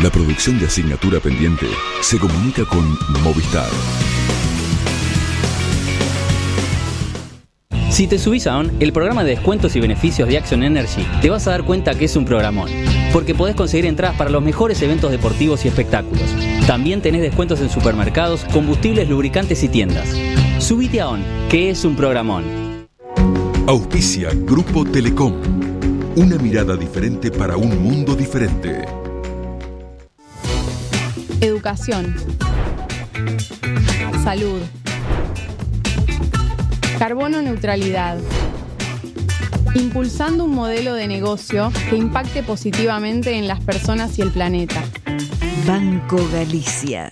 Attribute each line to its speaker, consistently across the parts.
Speaker 1: La producción de Asignatura Pendiente se comunica con Movistar.
Speaker 2: Si te subís a ON, el programa de descuentos y beneficios de Action Energy, te vas a dar cuenta que es un programón, porque podés conseguir entradas para los mejores eventos deportivos y espectáculos. También tenés descuentos en supermercados, combustibles, lubricantes y tiendas. Subite a ON, que es un programón.
Speaker 1: Auspicia Grupo Telecom. Una mirada diferente para un mundo diferente.
Speaker 3: Educación. Salud. Carbono neutralidad. Impulsando un modelo de negocio que impacte positivamente en las personas y el planeta.
Speaker 4: Banco Galicia.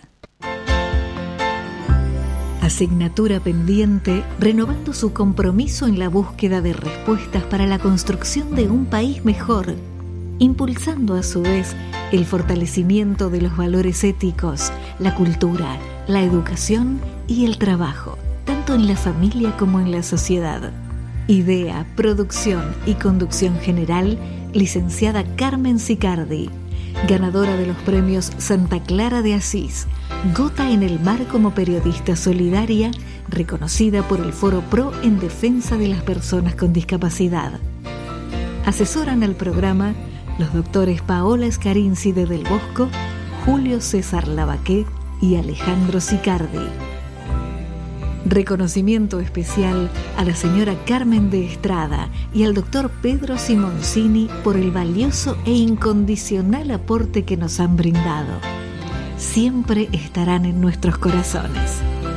Speaker 4: Asignatura Pendiente, renovando su compromiso en la búsqueda de respuestas para la construcción de un país mejor, impulsando a su vez el fortalecimiento de los valores éticos, la cultura, la educación y el trabajo, tanto en la familia como en la sociedad. Idea, producción y conducción general, licenciada Carmen Sicardi, ganadora de los premios Santa Clara de Asís, Gota en el Mar como periodista solidaria, reconocida por el Foro Pro en defensa de las personas con discapacidad. Asesoran al programa los doctores Paola Scarinci de Del Bosco, Julio César Lavaqué y Alejandro Sicardi. Reconocimiento especial a la señora Carmen de Estrada y al doctor Pedro Simoncini por el valioso e incondicional aporte que nos han brindado. Siempre estarán en nuestros corazones.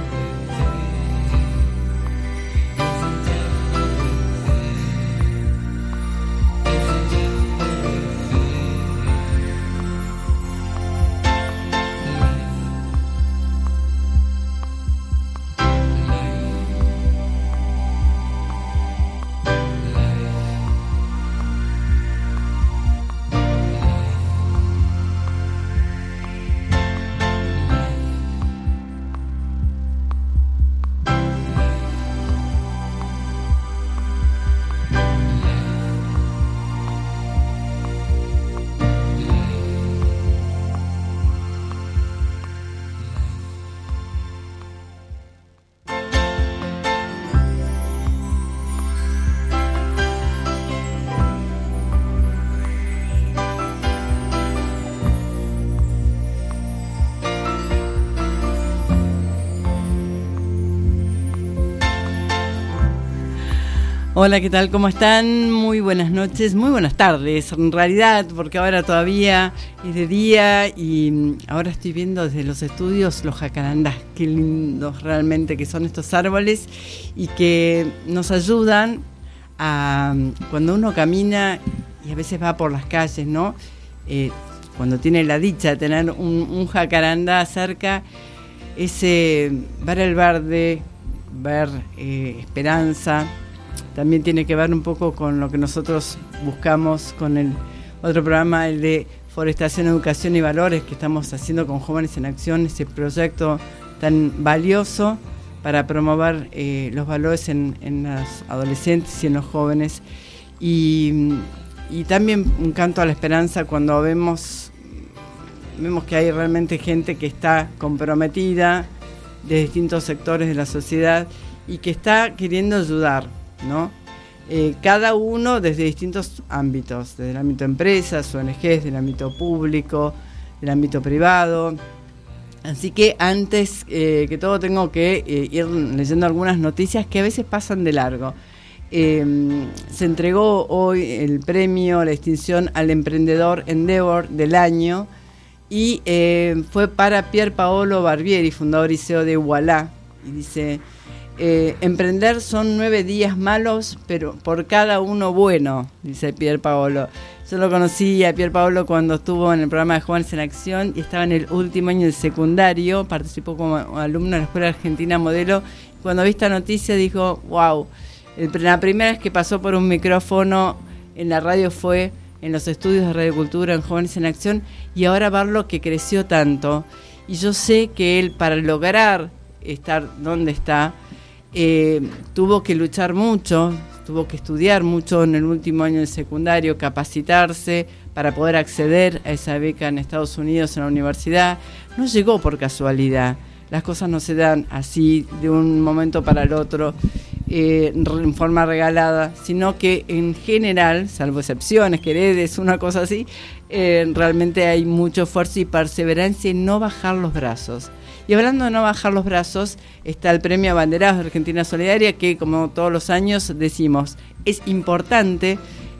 Speaker 5: Hola, ¿qué tal? ¿Cómo están? Muy buenas noches, muy buenas tardes, en realidad, porque ahora todavía es de día y ahora estoy viendo desde los estudios los jacarandás, qué lindos realmente que son estos árboles y que nos ayudan a, cuando uno camina y a veces va por las calles, ¿no? Cuando tiene la dicha de tener un jacarandá cerca, ese ver el verde, ver esperanza. También tiene que ver un poco con lo que nosotros buscamos con el otro programa, el de Forestación, Educación y Valores, que estamos haciendo con Jóvenes en Acción, ese proyecto tan valioso para promover los valores en los adolescentes y en los jóvenes. Y también un canto a la esperanza cuando vemos que hay realmente gente que está comprometida de distintos sectores de la sociedad y que está queriendo ayudar, ¿no? Cada uno desde distintos ámbitos, desde el ámbito de empresas, ONGs, del ámbito público, del ámbito privado. Así que antes que todo tengo que ir leyendo algunas noticias que a veces pasan de largo. Se entregó hoy el premio, la distinción al emprendedor Endeavor del año y fue para Pier Paolo Barbieri, fundador y CEO de Voilà, y dice: emprender son 9 días malos, pero por cada uno bueno, dice Pier Paolo. Yo lo conocí a Pier Paolo cuando estuvo en el programa de Jóvenes en Acción y estaba en el último año del secundario, participó como alumno de la Escuela Argentina Modelo. Cuando vi esta noticia dijo, wow, la primera vez que pasó por un micrófono en la radio fue en los estudios de Radio Cultura en Jóvenes en Acción, y ahora verlo que creció tanto. Y yo sé que él, para lograr estar donde está, tuvo que luchar mucho, tuvo que estudiar mucho en el último año del secundario, capacitarse para poder acceder a esa beca en Estados Unidos en la universidad, no llegó por casualidad. Las cosas no se dan así de un momento para el otro, en forma regalada, sino que en general, salvo excepciones, que heredes, una cosa así, realmente hay mucho esfuerzo y perseverancia en no bajar los brazos. Y hablando de no bajar los brazos, está el Premio Abanderados de Argentina Solidaria, que como todos los años decimos, es importante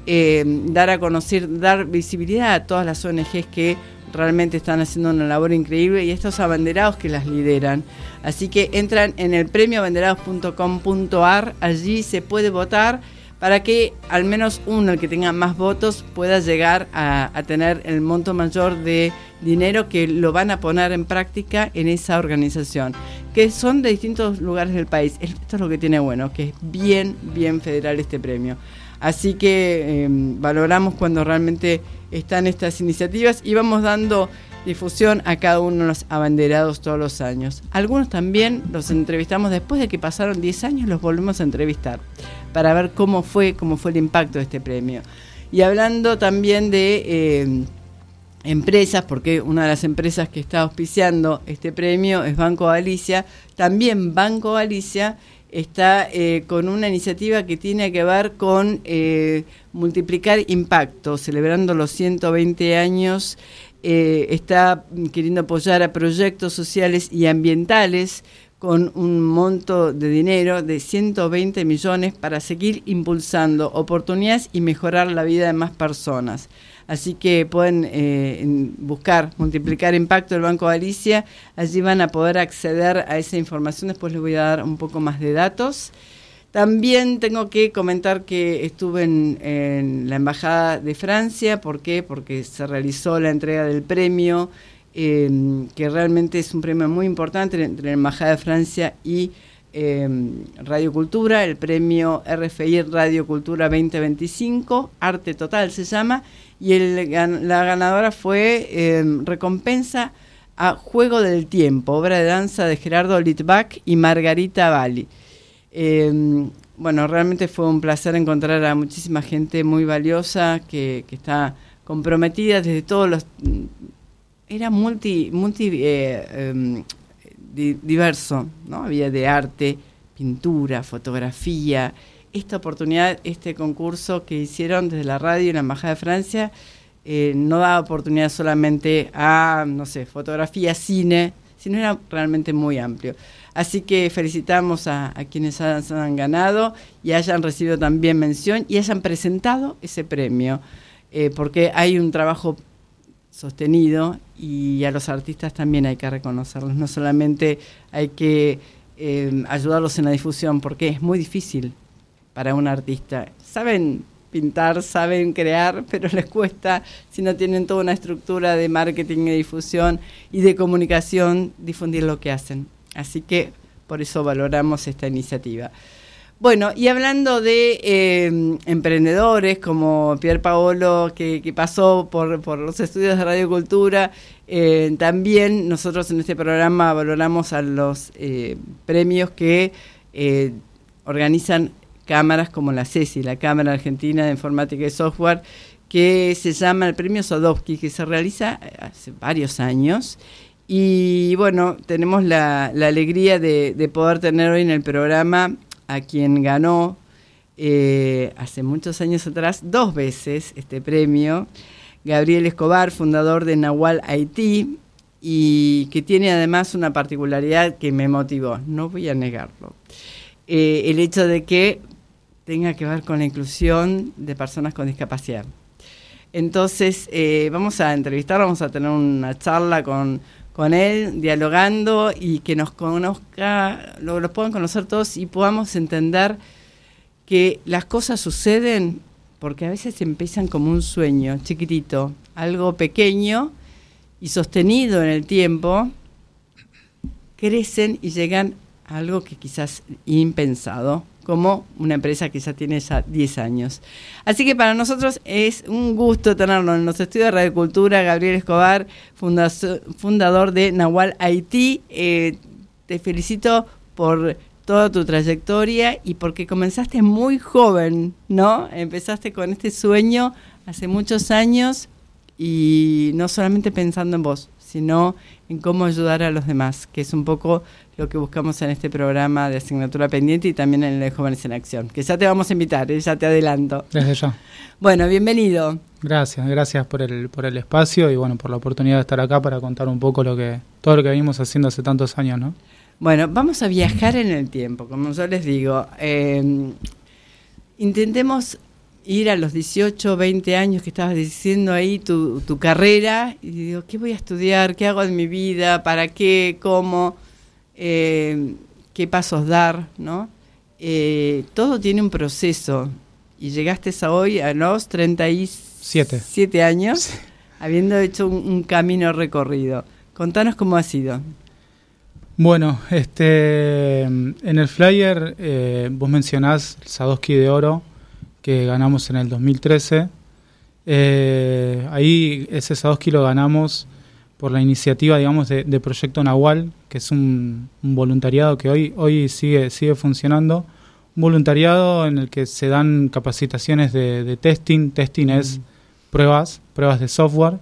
Speaker 5: dar a conocer, dar visibilidad a todas las ONGs que realmente están haciendo una labor increíble y estos abanderados que las lideran. Así que entran en el premioabanderados.com.ar, allí se puede votar para que al menos uno, el que tenga más votos, pueda llegar a tener el monto mayor de dinero que lo van a poner en práctica en esa organización, que son de distintos lugares del país. Esto es lo que tiene bueno, que es bien federal este premio. Así que valoramos cuando realmente están estas iniciativas y vamos dando difusión a cada uno de los abanderados todos los años. Algunos también los entrevistamos después de que pasaron 10 años, los volvemos a entrevistar para ver cómo fue el impacto de este premio. Y hablando también de empresas, porque una de las empresas que está auspiciando este premio es Banco Galicia, también Banco Galicia está con una iniciativa que tiene que ver con multiplicar impacto, celebrando los 120 años, está queriendo apoyar a proyectos sociales y ambientales con un monto de dinero de 120 millones para seguir impulsando oportunidades y mejorar la vida de más personas. Así que pueden buscar multiplicar impacto del Banco Galicia, allí van a poder acceder a esa información, después les voy a dar un poco más de datos. También tengo que comentar que estuve en la Embajada de Francia. ¿Por qué? Porque se realizó la entrega del premio, que realmente es un premio muy importante entre la Embajada de Francia y Radio Cultura, el premio RFI Radio Cultura 2025, Arte Total se llama, y la ganadora fue recompensa a Juego del Tiempo, obra de danza de Gerardo Litvak y Margarita Bali. Bueno, realmente fue un placer encontrar a muchísima gente muy valiosa que está comprometida desde todos los... Era diverso, ¿no? Había de arte, pintura, fotografía. Esta oportunidad, este concurso que hicieron desde la radio y la Embajada de Francia, no daba oportunidad solamente a, no sé, fotografía, cine, sino era realmente muy amplio. Así que felicitamos a quienes han ganado y hayan recibido también mención y hayan presentado ese premio, porque hay un trabajo sostenido y a los artistas también hay que reconocerlos, no solamente hay que ayudarlos en la difusión, porque es muy difícil para un artista. Saben pintar, saben crear, pero les cuesta, si no tienen toda una estructura de marketing, de difusión y de comunicación, difundir lo que hacen. Así que por eso valoramos esta iniciativa. Bueno, y hablando de emprendedores como Pier Paolo, que pasó por los estudios de Radio Cultura, también nosotros en este programa valoramos a los premios que organizan cámaras como la CESI, la Cámara Argentina de Informática y Software, que se llama el Premio Sadovsky, que se realiza hace varios años. Y bueno, tenemos la alegría de poder tener hoy en el programa a quien ganó hace muchos años atrás 2 veces este premio, Gabriel Escobar, fundador de Nahual Haití, y que tiene además una particularidad que me motivó, no voy a negarlo, el hecho de que tenga que ver con la inclusión de personas con discapacidad. Entonces vamos a entrevistarlo, vamos a tener una charla con él, dialogando y que nos conozca, los puedan conocer todos y podamos entender que las cosas suceden porque a veces empiezan como un sueño chiquitito, algo pequeño y sostenido en el tiempo, crecen y llegan a algo que quizás impensado, como una empresa que ya tiene 10 años. Así que para nosotros es un gusto tenerlo en los estudios de Radio Cultura, Gabriel Escobar, fundador de Nahual Haití. Te felicito por toda tu trayectoria y porque comenzaste muy joven, ¿no? Empezaste con este sueño hace muchos años y no solamente pensando en vos, sino en cómo ayudar a los demás, que es un poco lo que buscamos en este programa de asignatura pendiente y también en el de Jóvenes en Acción, que ya te vamos a invitar, ya te adelanto.
Speaker 6: Desde ya.
Speaker 5: Bueno, bienvenido.
Speaker 6: Gracias por el espacio y bueno, por la oportunidad de estar acá para contar un poco todo lo que venimos haciendo hace tantos años, ¿no?
Speaker 5: Bueno, vamos a viajar en el tiempo, como yo les digo. Intentemos ir a los 18, 20 años que estabas diciendo ahí tu carrera, y digo, ¿qué voy a estudiar? ¿Qué hago en mi vida? ¿Para qué? ¿Cómo? ¿Qué pasos dar? ¿No? Todo tiene un proceso, y llegaste a hoy a los 37 años, sí, habiendo hecho un camino recorrido. Contanos cómo ha sido.
Speaker 6: Bueno, en el flyer vos mencionás el Sadowski de Oro, que ganamos en el 2013. Ahí ese Sadowski lo ganamos por la iniciativa, digamos, de Proyecto Nahual, que es un voluntariado que hoy sigue funcionando. Un voluntariado en el que se dan capacitaciones de testing. Testing es pruebas de software.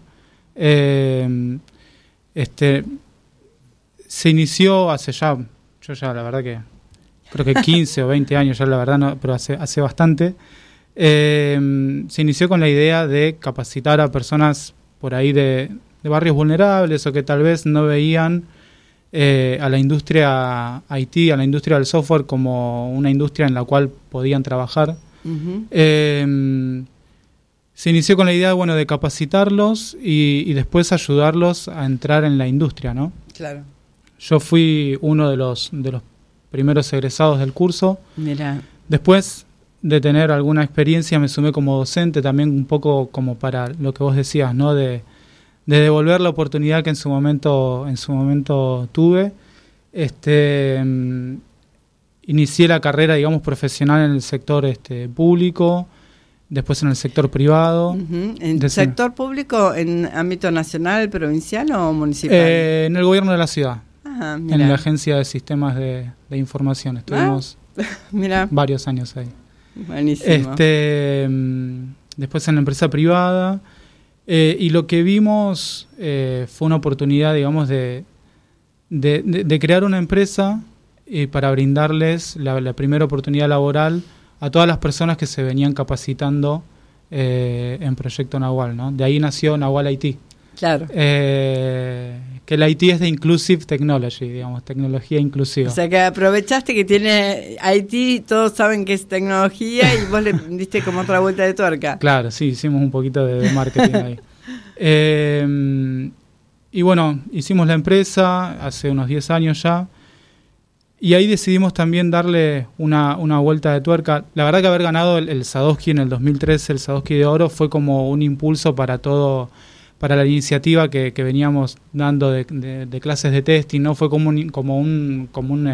Speaker 6: Se inició hace ya, la verdad que creo que 15 o 20 años ya, la verdad, no, pero hace bastante. Se inició con la idea de capacitar a personas por ahí de barrios vulnerables o que tal vez no veían a la industria IT, a la industria del software como una industria en la cual podían trabajar. Uh-huh. Se inició con la idea, bueno, de capacitarlos y después ayudarlos a entrar en la industria, ¿no?
Speaker 5: Claro.
Speaker 6: Yo fui uno de los primeros egresados del curso.
Speaker 5: Mirá.
Speaker 6: Después de tener alguna experiencia me sumé como docente, también un poco como para lo que vos decías, ¿no? De devolver la oportunidad que en su momento tuve. Inicié la carrera, digamos, profesional en el sector público, después en el sector privado. Uh-huh.
Speaker 5: ¿En sector público en ámbito nacional, provincial o municipal?
Speaker 6: En el gobierno de la ciudad.
Speaker 5: Ajá,
Speaker 6: en la Agencia de Sistemas de Información. Estuvimos varios años ahí.
Speaker 5: Buenísimo.
Speaker 6: Después en la empresa privada. Y lo que vimos fue una oportunidad, digamos, de crear una empresa para brindarles la primera oportunidad laboral a todas las personas que se venían capacitando en Proyecto Nahual, ¿no? De ahí nació Nahual IT.
Speaker 5: Claro.
Speaker 6: Que el IT es de Inclusive Technology, digamos, tecnología inclusiva.
Speaker 5: O sea, que aprovechaste que tiene IT, todos saben que es tecnología y vos le diste como otra vuelta de tuerca.
Speaker 6: Claro, sí, hicimos un poquito de marketing ahí. Y bueno, hicimos la empresa hace unos 10 años ya, y ahí decidimos también darle una vuelta de tuerca. La verdad que haber ganado el Sadowski en el 2013, el Sadowski de Oro, fue como un impulso para la iniciativa que veníamos dando de clases de testing, ¿no? Fue como un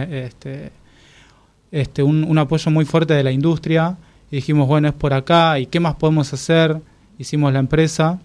Speaker 6: apoyo muy fuerte de la industria, y dijimos, bueno, es por acá, ¿y qué más podemos hacer? Hicimos la empresa,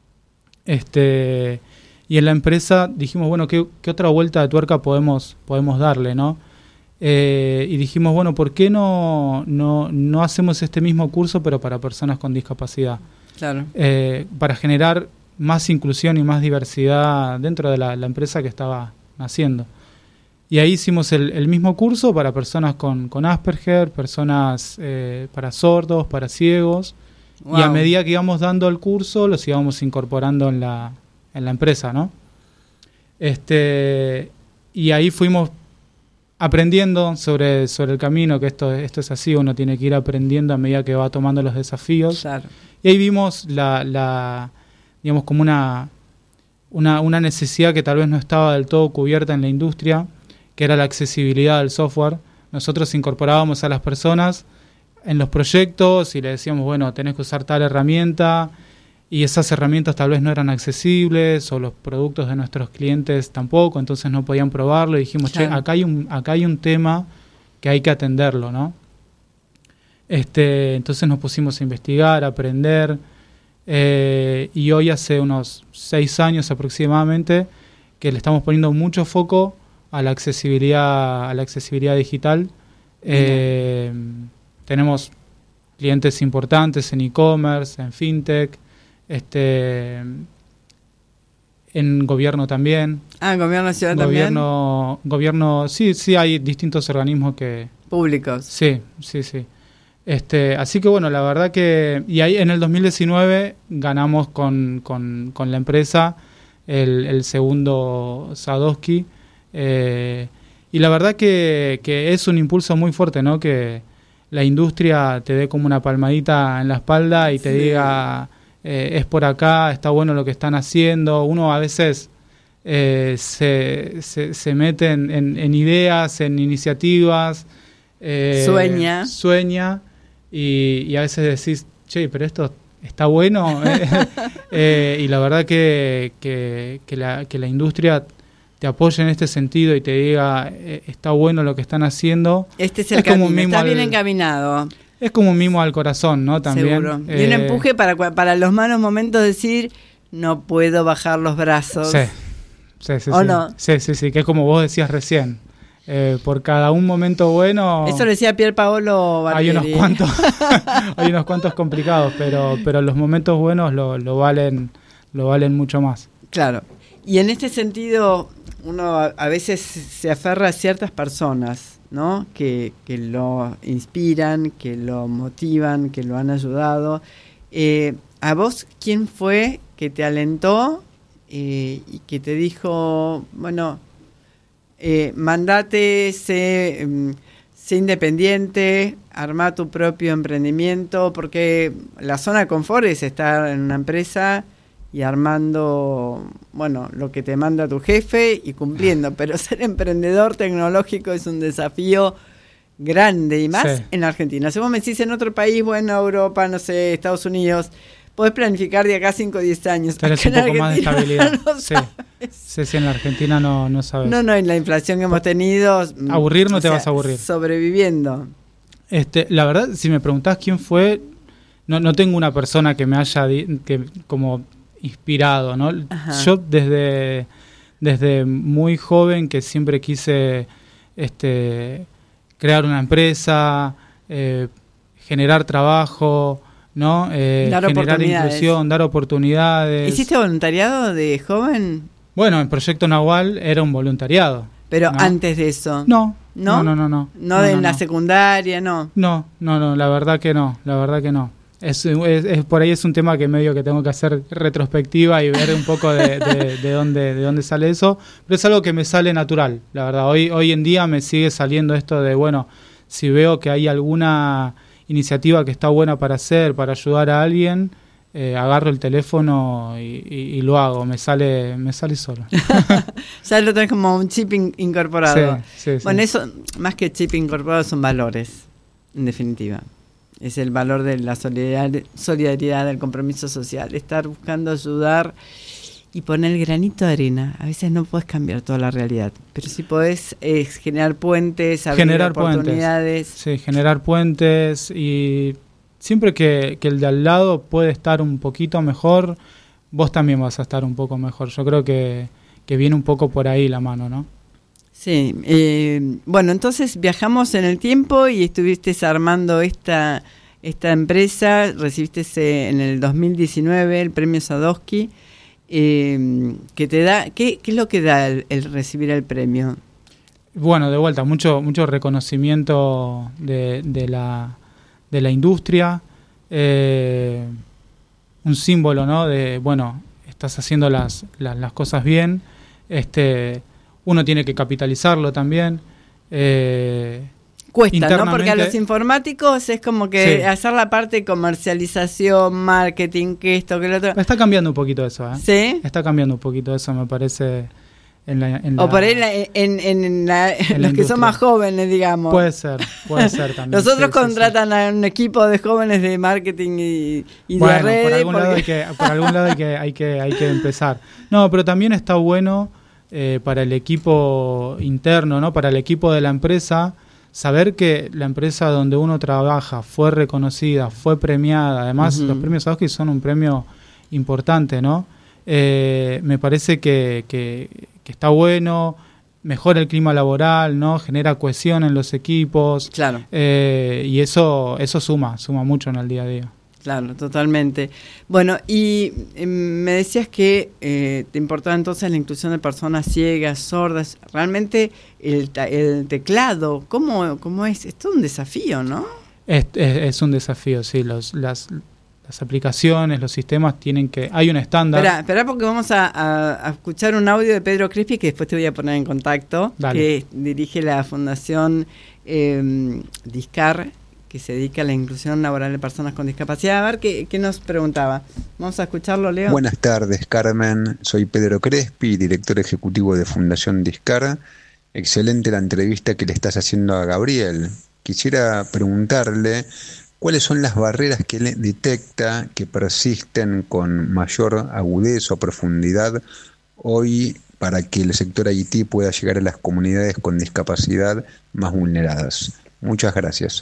Speaker 6: y en la empresa dijimos, bueno, ¿qué otra vuelta de tuerca podemos darle, ¿no? Y dijimos, bueno, ¿por qué no hacemos este mismo curso pero para personas con discapacidad?
Speaker 5: Claro.
Speaker 6: Para generar más inclusión y más diversidad dentro de la empresa que estaba naciendo. Y ahí hicimos el mismo curso para personas con Asperger, personas para sordos, para ciegos. Wow. Y a medida que íbamos dando el curso, los íbamos incorporando en la empresa, ¿no? Y ahí fuimos aprendiendo sobre el camino, que esto es así, uno tiene que ir aprendiendo a medida que va tomando los desafíos.
Speaker 5: Claro.
Speaker 6: Y ahí vimos digamos, como una necesidad que tal vez no estaba del todo cubierta en la industria, que era la accesibilidad del software. Nosotros incorporábamos a las personas en los proyectos y le decíamos, bueno, tenés que usar tal herramienta, y esas herramientas tal vez no eran accesibles, o los productos de nuestros clientes tampoco, entonces no podían probarlo, y dijimos, claro, acá hay un tema que hay que atenderlo, ¿no? Entonces nos pusimos a investigar, a aprender, y hoy hace unos 6 años aproximadamente que le estamos poniendo mucho foco a la accesibilidad digital. Tenemos clientes importantes en e-commerce, en fintech, En gobierno también.
Speaker 5: En gobierno ciudad
Speaker 6: Gobierno, sí, hay distintos organismos que...
Speaker 5: Públicos.
Speaker 6: Sí. Así que bueno, la verdad que... Y ahí en el 2019 ganamos con la empresa el segundo Sadowski. Y la verdad que es un impulso muy fuerte, ¿no? Que la industria te dé como una palmadita en la espalda y te diga... es por acá, está bueno lo que están haciendo. Uno a veces se mete en ideas, en iniciativas, sueña y a veces decís, che, pero esto está bueno. Y la verdad que la industria te apoye en este sentido y te diga, está bueno lo que están haciendo.
Speaker 5: Este es el camino, está bien encaminado.
Speaker 6: Es como un mimo al corazón, ¿no? También.
Speaker 5: Seguro. Y un empuje para los malos momentos decir, no puedo bajar los brazos.
Speaker 6: Sí.
Speaker 5: ¿O no?
Speaker 6: Sí, que es como vos decías recién. Por cada un momento bueno...
Speaker 5: Eso lo decía Pierpaolo Barbieri.
Speaker 6: Hay unos cuantos complicados, pero los momentos buenos lo valen mucho más.
Speaker 5: Claro. Y en este sentido, uno a veces se aferra a ciertas personas, ¿no? Que lo inspiran, que lo motivan, que lo han ayudado. ¿A vos quién fue que te alentó y que te dijo, bueno, mandate, sé independiente, armá tu propio emprendimiento? Porque la zona de confort es estar en una empresa y armando, bueno, lo que te manda tu jefe y cumpliendo, pero ser emprendedor tecnológico es un desafío grande y más en Argentina. Si vos me decís en otro país, bueno, Europa, no sé, Estados Unidos, podés planificar de acá 5 o 10 años.
Speaker 6: Tenés un poco más de estabilidad. Sí, en la Argentina no sabes.
Speaker 5: No, en la inflación que hemos tenido...
Speaker 6: Aburrir no te vas a aburrir.
Speaker 5: Sobreviviendo.
Speaker 6: La verdad, si me preguntás quién fue, no tengo una persona que me haya como inspirado, ¿no? Ajá. Yo desde muy joven que siempre quise crear una empresa, generar trabajo, ¿no? Generar inclusión, dar oportunidades.
Speaker 5: ¿Hiciste voluntariado de joven?
Speaker 6: Bueno, el Proyecto Nahual era un voluntariado.
Speaker 5: Pero ¿no? Antes de eso.
Speaker 6: No.
Speaker 5: ¿No en la secundaria, no.
Speaker 6: No, la verdad que no. Es por ahí es un tema que medio que tengo que hacer retrospectiva y ver un poco de dónde sale eso, pero es algo que me sale natural, la verdad. Hoy en día me sigue saliendo esto de, bueno, si veo que hay alguna iniciativa que está buena para hacer, para ayudar a alguien, agarro el teléfono y lo hago, me sale solo.
Speaker 5: Ya lo tenés como un chip incorporado.
Speaker 6: Sí.
Speaker 5: Bueno, eso, más que chip incorporado, son valores, en definitiva. Es el valor de la solidaridad, del compromiso social, estar buscando ayudar y poner el granito de arena. A veces no puedes cambiar toda la realidad, pero sí podés generar puentes, abrir oportunidades.
Speaker 6: Sí, generar puentes, y siempre que el de al lado puede estar un poquito mejor, vos también vas a estar un poco mejor. Yo creo que viene un poco por ahí la mano, ¿no?
Speaker 5: Sí, bueno, entonces viajamos en el tiempo y estuviste armando esta empresa, recibiste en el 2019 el premio Sadowski, que te da, ¿qué es lo que da el recibir el premio?
Speaker 6: Bueno, de vuelta, mucho reconocimiento de la industria, un símbolo, ¿no? De, bueno, estás haciendo las cosas bien, uno tiene que capitalizarlo también.
Speaker 5: Cuesta, ¿no? Porque a los informáticos es como que hacer la parte de comercialización, marketing, que esto, que lo otro.
Speaker 6: Está cambiando un poquito eso, ¿eh?
Speaker 5: ¿Sí?
Speaker 6: Está cambiando un poquito eso, me parece.
Speaker 5: O por ahí en los que son más jóvenes, digamos.
Speaker 6: Puede ser también.
Speaker 5: Los otros contratan a un equipo de jóvenes de marketing y de redes.
Speaker 6: Por algún lado hay que empezar. No, pero también está bueno para el equipo interno, ¿no? Para el equipo de la empresa, saber que la empresa donde uno trabaja fue reconocida, fue premiada. Además, los premios Sadowski son un premio importante, ¿no? Me parece que está bueno, mejora el clima laboral, ¿no? Genera cohesión en los equipos.
Speaker 5: Claro.
Speaker 6: Y eso suma mucho en el día a día.
Speaker 5: Claro, totalmente. Bueno, y me decías que te importaba entonces la inclusión de personas ciegas, sordas. Realmente el teclado, ¿cómo es? Es todo un desafío, ¿no?
Speaker 6: Es un desafío, sí. Las aplicaciones, los sistemas tienen que... Hay un estándar.
Speaker 5: Espera porque vamos a escuchar un audio de Pedro Crespi que después te voy a poner en contacto. Dale. Que dirige la Fundación Discar, que se dedica a la inclusión laboral de personas con discapacidad. A ver, ¿qué nos preguntaba? Vamos a escucharlo, Leo.
Speaker 7: Buenas tardes, Carmen. Soy Pedro Crespi, director ejecutivo de Fundación Discar. Excelente la entrevista que le estás haciendo a Gabriel. Quisiera preguntarle cuáles son las barreras que él detecta que persisten con mayor agudeza o profundidad hoy para que el sector IT pueda llegar a las comunidades con discapacidad más vulneradas. Muchas gracias.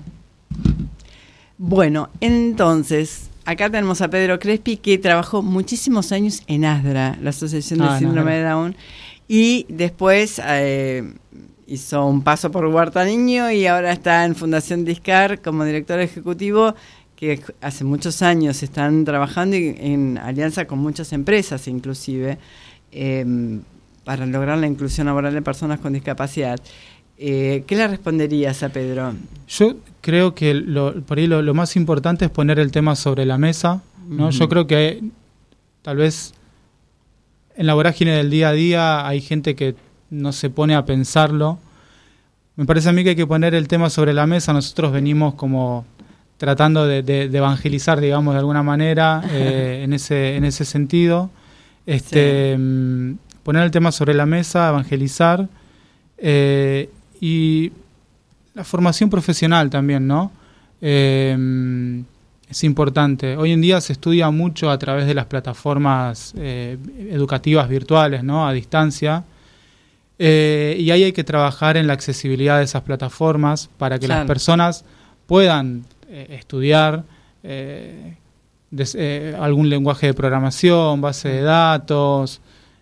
Speaker 5: Bueno, entonces, acá tenemos a Pedro Crespi, que trabajó muchísimos años en ASDRA, la Asociación del Síndrome de Down, y después hizo un paso por Huerta Niño y ahora está en Fundación Discar como director ejecutivo, que hace muchos años están trabajando en alianza con muchas empresas, inclusive, para lograr la inclusión laboral de personas con discapacidad. ¿Qué le responderías a Pedro?
Speaker 6: Yo creo que por ahí lo más importante es poner el tema sobre la mesa, ¿no? Yo creo que tal vez en la vorágine del día a día hay gente que no se pone a pensarlo. Me parece a mí que hay que poner el tema sobre la mesa. Nosotros venimos como tratando de evangelizar, digamos, de alguna manera, en ese sentido. Poner el tema sobre la mesa, evangelizar. Y la formación profesional también, ¿no? Es importante. Hoy en día se estudia mucho a través de las plataformas educativas virtuales, ¿no? A distancia. Y ahí hay que trabajar en la accesibilidad de esas plataformas para que las personas puedan estudiar algún lenguaje de programación, base de datos.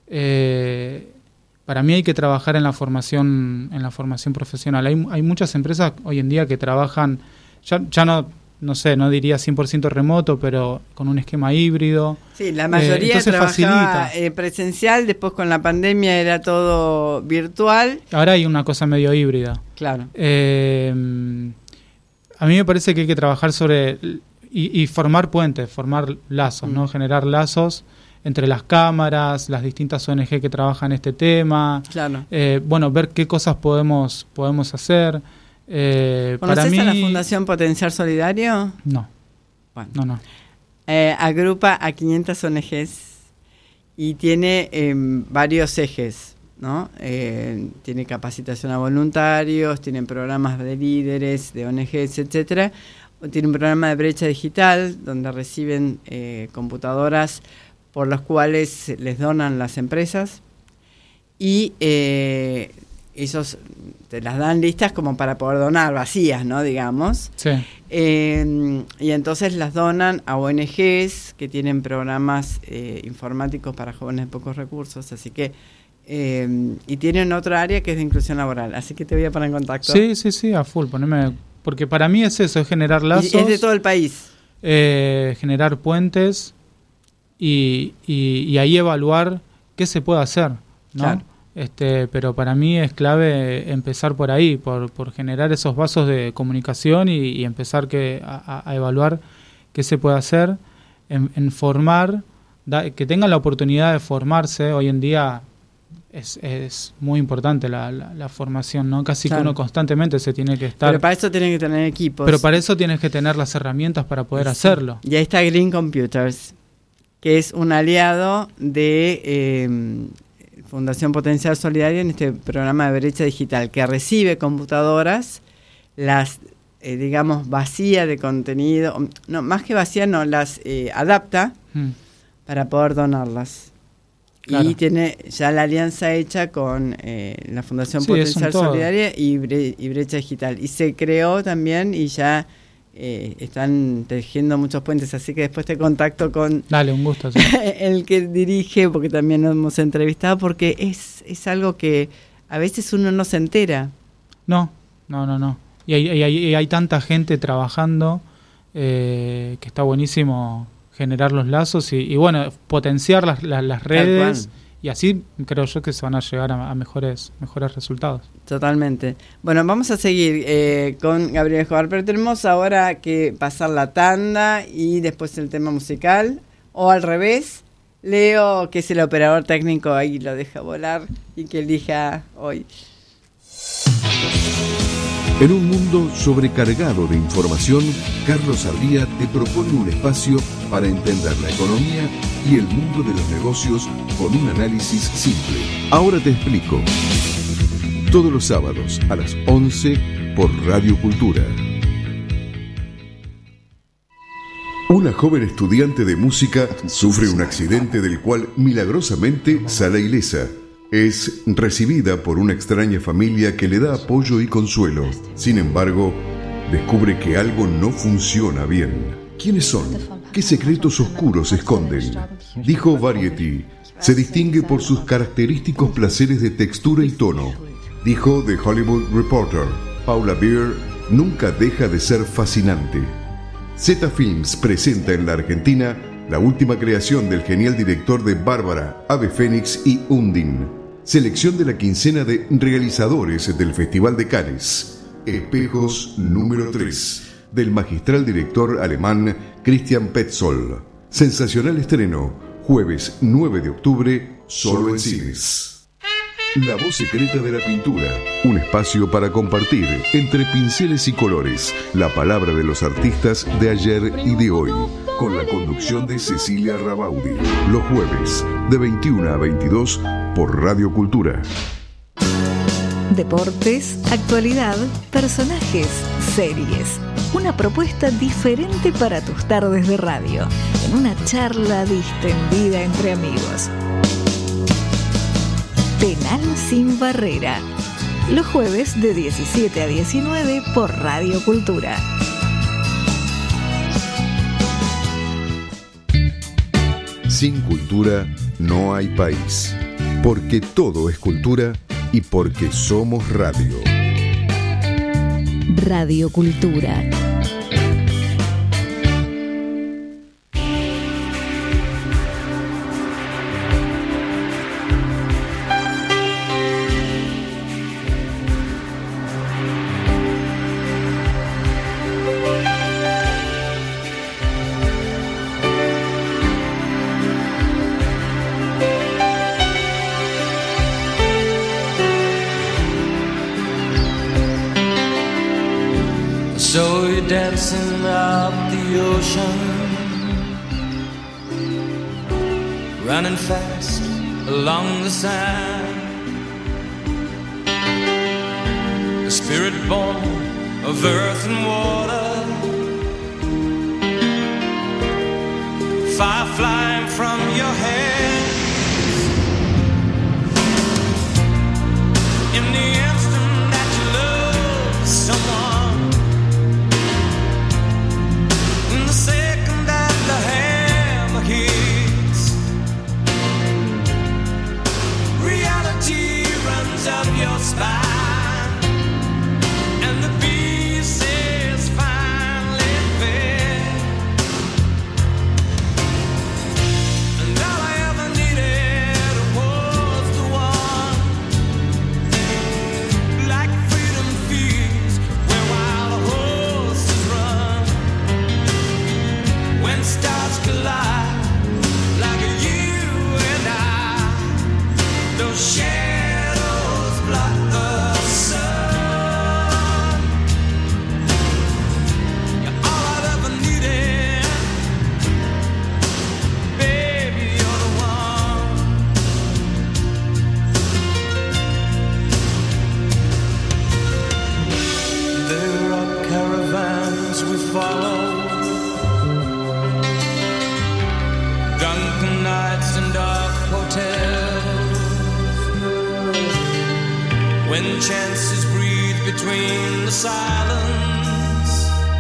Speaker 6: Para mí hay que trabajar en la formación profesional. Hay muchas empresas hoy en día que trabajan, ya no sé, no diría 100% remoto, pero con un esquema híbrido. Sí,
Speaker 5: la mayoría trabajaba presencial, después con la pandemia era todo virtual.
Speaker 6: Ahora hay una cosa medio híbrida.
Speaker 5: Claro.
Speaker 6: A mí me parece que hay que trabajar sobre y formar puentes, formar lazos, ¿no? Generar lazos entre las cámaras, las distintas ONG que trabajan este tema.
Speaker 5: Claro.
Speaker 6: Ver qué cosas podemos hacer.
Speaker 5: ¿Conoces a la Fundación Potenciar Solidario?
Speaker 6: No. Bueno. No.
Speaker 5: Agrupa a 500 ONGs y tiene varios ejes, ¿no? Tiene capacitación a voluntarios, tiene programas de líderes, de ONGs, etcétera. Tiene un programa de brecha digital donde reciben computadoras por las cuales les donan las empresas y ellos te las dan listas como para poder donar, vacías, ¿no? Digamos.
Speaker 6: Sí.
Speaker 5: Y entonces las donan a ONGs que tienen programas informáticos para jóvenes de pocos recursos, así que y tienen otra área que es de inclusión laboral, así que te voy a poner en contacto.
Speaker 6: Sí, a full, poneme, porque para mí es eso, es generar lazos.
Speaker 5: Y es de todo el país.
Speaker 6: Generar puentes y ahí evaluar qué se puede hacer, ¿no?
Speaker 5: Claro.
Speaker 6: Pero para mí es clave empezar por ahí, por generar esos vasos de comunicación y empezar a evaluar qué se puede hacer, en formar, que tengan la oportunidad de formarse. Hoy en día es muy importante la formación, ¿no? Casi que uno constantemente se tiene que estar...
Speaker 5: Pero para eso tienen que tener equipos.
Speaker 6: Pero para eso tienes que tener las herramientas para poder hacerlo.
Speaker 5: Y ahí está Green Computers, que es un aliado de Fundación Potencial Solidario en este programa de brecha digital, que recibe computadoras, las, digamos, vacía de contenido, no, más que vacía, no, las adapta para poder donarlas. Claro. Y tiene ya la alianza hecha con la Fundación Potencial Solidaria y Brecha Digital. Y se creó también y ya están tejiendo muchos puentes, así que después te contacto con...
Speaker 6: Dale, un gusto. Sí.
Speaker 5: El que dirige, porque también nos hemos entrevistado, porque es algo que a veces uno no se entera.
Speaker 6: No. Y hay tanta gente trabajando que está buenísimo generar los lazos y bueno, potenciar las redes, y así creo yo que se van a llegar a mejores resultados.
Speaker 5: Totalmente. Bueno, vamos a seguir con Gabriel Escobar, pero tenemos ahora que pasar la tanda y después el tema musical, o al revés. Leo, que es el operador técnico, ahí lo deja volar y que elija hoy.
Speaker 1: En un mundo sobrecargado de información, Carlos Ardía te propone un espacio para entender la economía y el mundo de los negocios con un análisis simple. Ahora te explico. Todos los sábados a las 11 por Radio Cultura. Una joven estudiante de música sufre un accidente del cual milagrosamente sale ilesa. Es recibida por una extraña familia que le da apoyo y consuelo. Sin embargo, descubre que algo no funciona bien. ¿Quiénes son? ¿Qué secretos oscuros esconden? Dijo Variety. Se distingue por sus característicos placeres de textura y tono. Dijo The Hollywood Reporter. Paula Beer nunca deja de ser fascinante. Zeta Films presenta en la Argentina la última creación del genial director de Bárbara, Ave Fénix y Undine. Selección de la quincena de realizadores del Festival de Cannes. Espejos número 3, del magistral director alemán Christian Petzold. Sensacional estreno, jueves 9 de octubre, solo en cines. La voz secreta de la pintura, un espacio para compartir, entre pinceles y colores, la palabra de los artistas de ayer y de hoy, con la conducción de Cecilia Rabaudi, los jueves, de 21 a 22, por Radio Cultura.
Speaker 4: Deportes, actualidad, personajes, series. Una propuesta diferente para tus tardes de radio, en una charla distendida entre amigos. Penal sin barrera. Los jueves de 17 a 19 por Radio Cultura.
Speaker 1: Sin cultura no hay país. Porque todo es cultura y porque somos radio.
Speaker 4: Radio Cultura.
Speaker 8: So you're dancing up the ocean, running fast along the sand, a spirit born of earth and water, fire flying from your hands. In the instant that you love someone, the second that the hammer hits, reality runs up your spine, and the pieces finally fit. And all I ever needed was the one, like freedom feeds where wild horses run. When stars collide, like you and I, those shadows block the sun. You're all I've ever needed, baby, you're the one. There are caravans we follow, drunken nights and dark hotels, when chances breathe between the silence,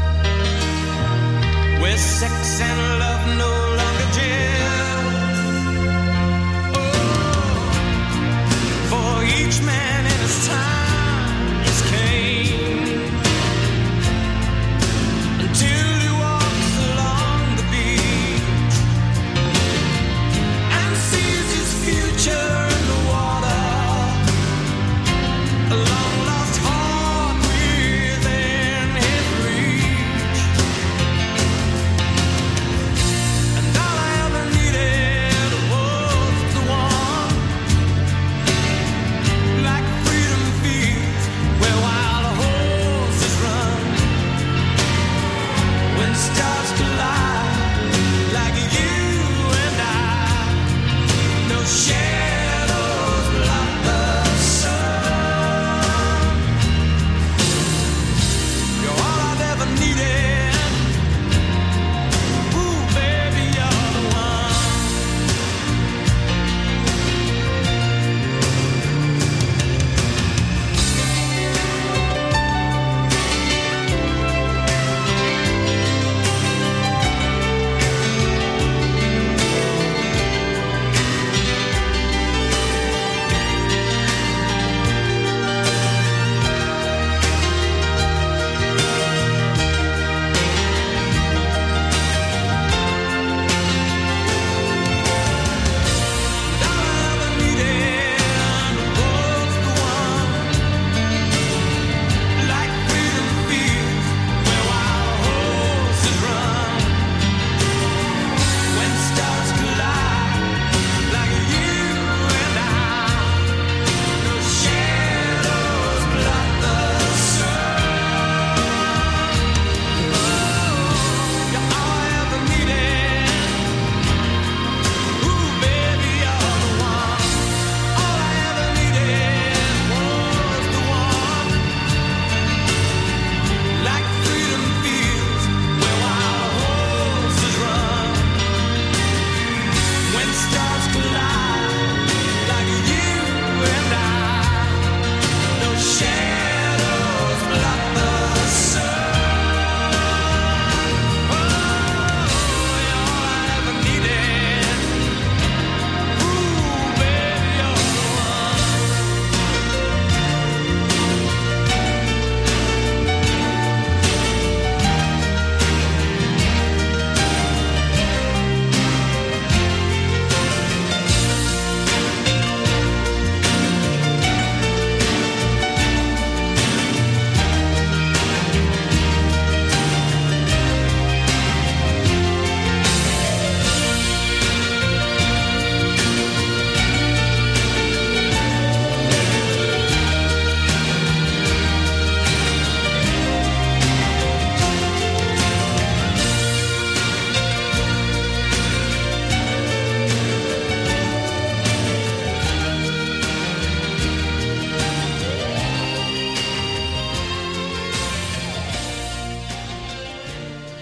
Speaker 8: where sex and love no longer gel. Oh, for each man in his time is Cain, until you walk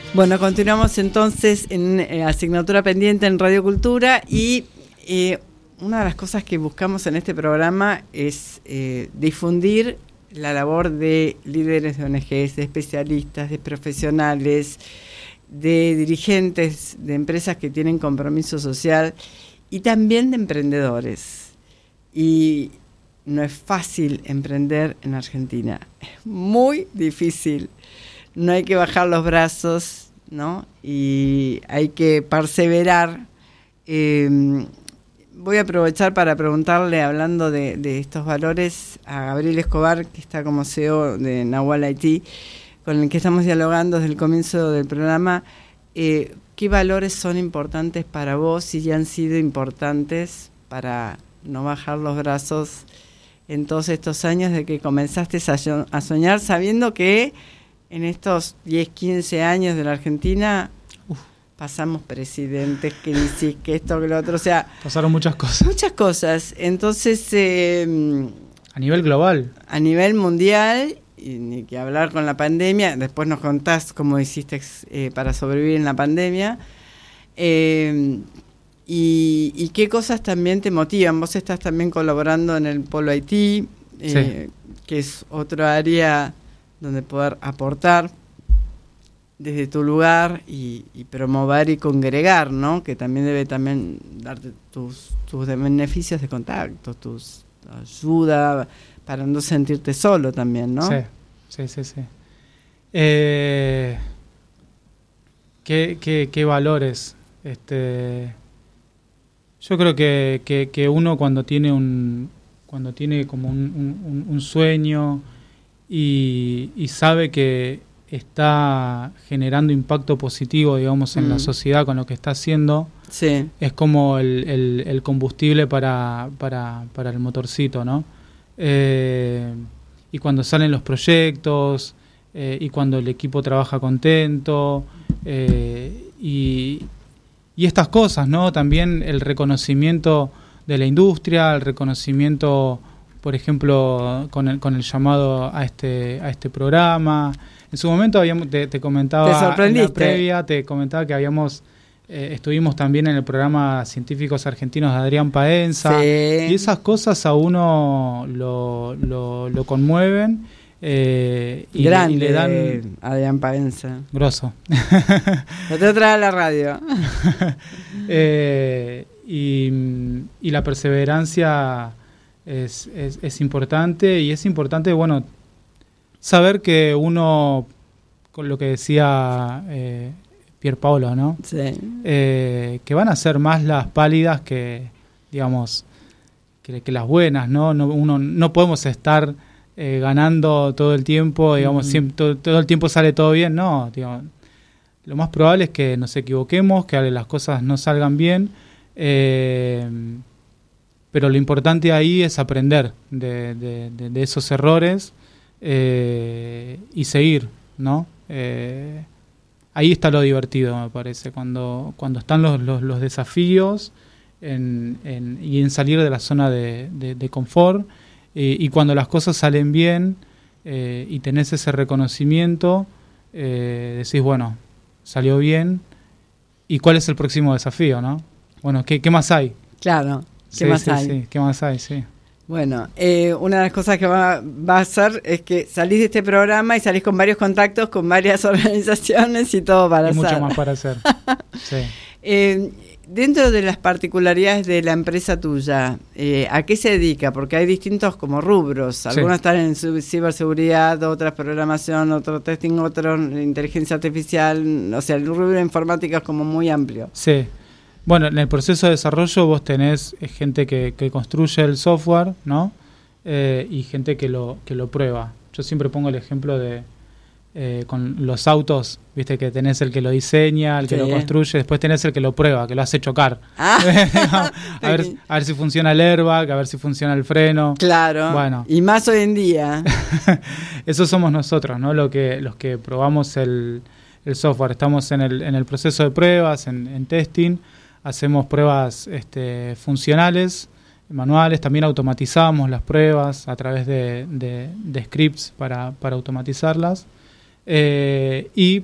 Speaker 5: Bueno, continuamos entonces en asignatura pendiente en Radio Cultura y una de las cosas que buscamos en este programa es difundir la labor de líderes de ONGs, de especialistas, de profesionales, de dirigentes de empresas que tienen compromiso social y también de emprendedores. Y no es fácil emprender en Argentina, es muy difícil. No hay que bajar los brazos, ¿no? Y hay que perseverar. Voy a aprovechar para preguntarle, hablando de estos valores, a Gabriel Escobar, que está como CEO de Nahual Haití, con el que estamos dialogando desde el comienzo del programa. ¿Qué valores son importantes para vos y ya han sido importantes para no bajar los brazos en todos estos años de que comenzaste a soñar, sabiendo que en estos 10, 15 años de la Argentina pasamos presidentes, crisis, que esto, que lo otro, o sea...
Speaker 6: Pasaron muchas cosas.
Speaker 5: Muchas cosas. Entonces...
Speaker 6: a nivel global. A nivel mundial,
Speaker 5: y ni que hablar con la pandemia, después nos contás cómo hiciste para sobrevivir en la pandemia, y qué cosas también te motivan. Vos estás también colaborando en el Polo Haití,
Speaker 6: sí,
Speaker 5: que es otro área donde poder aportar desde tu lugar y promover y congregar, ¿no? Que también debe también darte tus beneficios de contacto, tus ayuda para no sentirte solo también, ¿no?
Speaker 6: Sí. ¿Qué valores? Yo creo que uno cuando tiene como un sueño y sabe que está generando impacto positivo, digamos, en la sociedad con lo que está haciendo,
Speaker 5: sí,
Speaker 6: es como el combustible para el motorcito, ¿no? Y cuando salen los proyectos, y cuando el equipo trabaja contento, y estas cosas, ¿no? También el reconocimiento de la industria, el reconocimiento, por ejemplo, con el llamado a este programa. En su momento te comentaba,
Speaker 5: ¿te sorprendiste?
Speaker 6: En la previa, te comentaba que estuvimos también en el programa Científicos Argentinos de Adrián Paenza,
Speaker 5: sí,
Speaker 6: y esas cosas a uno lo conmueven, y le dan
Speaker 5: Adrián Paenza,
Speaker 6: grosso.
Speaker 5: lo te trae a la radio.
Speaker 6: Y la perseverancia es importante, y es importante, bueno, saber que uno, con lo que decía Pierpaolo, ¿no?
Speaker 5: Sí.
Speaker 6: Que van a ser más las pálidas que, digamos, que las buenas, ¿no? No podemos estar ganando todo el tiempo, digamos, siempre, todo el tiempo sale todo bien, no, digamos, lo más probable es que nos equivoquemos, que las cosas no salgan bien, pero lo importante ahí es aprender de esos errores, y seguir, ¿no? Ahí está lo divertido, me parece, cuando están los desafíos y en salir de la zona de confort, y cuando las cosas salen bien, y tenés ese reconocimiento, decís, bueno, salió bien, ¿y cuál es el próximo desafío, no? Bueno, ¿qué más hay?
Speaker 5: Claro, ¿qué más hay?
Speaker 6: Sí, ¿qué más hay? Sí.
Speaker 5: Bueno, una de las cosas que va a hacer es que salís de este programa y salís con varios contactos, con varias organizaciones y todo para hacer.
Speaker 6: Mucho más para hacer. Sí.
Speaker 5: Dentro de las particularidades de la empresa tuya, ¿a qué se dedica? Porque hay distintos como rubros. Algunos están en ciberseguridad, otras programación, otro testing, otro inteligencia artificial. O sea, el rubro de informática es como muy amplio.
Speaker 6: Sí. Bueno, en el proceso de desarrollo vos tenés gente que construye el software, ¿no? Y gente que lo prueba. Yo siempre pongo el ejemplo de con los autos, viste que tenés el que lo diseña, el que lo construye, después tenés el que lo prueba, que lo hace chocar. A ver si funciona el airbag, a ver si funciona el freno.
Speaker 5: Claro.
Speaker 6: Bueno.
Speaker 5: Y más hoy en día.
Speaker 6: Eso somos nosotros, ¿no? Los que probamos el software. Estamos en el proceso de pruebas, en testing. Hacemos pruebas funcionales, manuales, también automatizamos las pruebas a través de scripts para automatizarlas, y